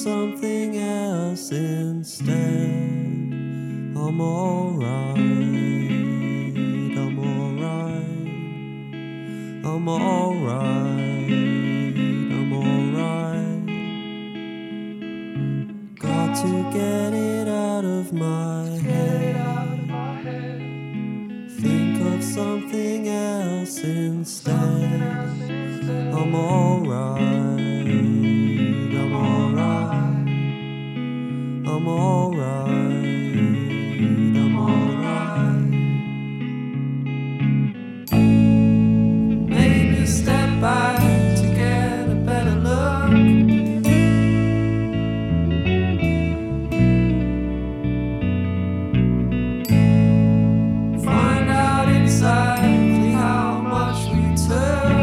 something else instead. I'm alright, I'm alright, I'm alright, I'm alright. Got to get it out of my head. Think of something else instead. I'm alright, I'm alright, I'm alright, I'm alright. Maybe step back to get a better look. Find out exactly how much we took.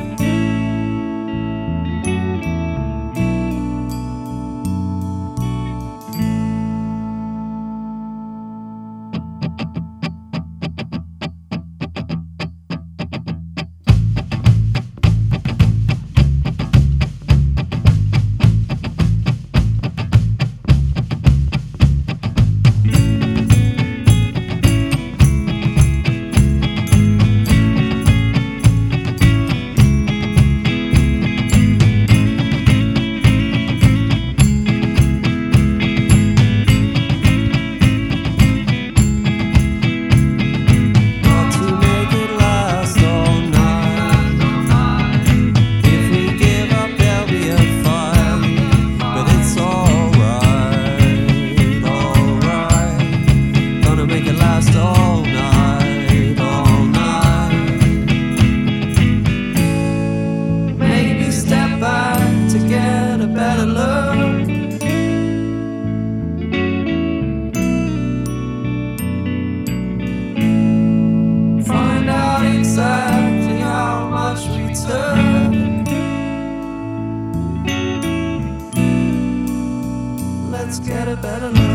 All night, all night. Maybe step back to get a better look. Find out exactly how much we took. Let's get a better look.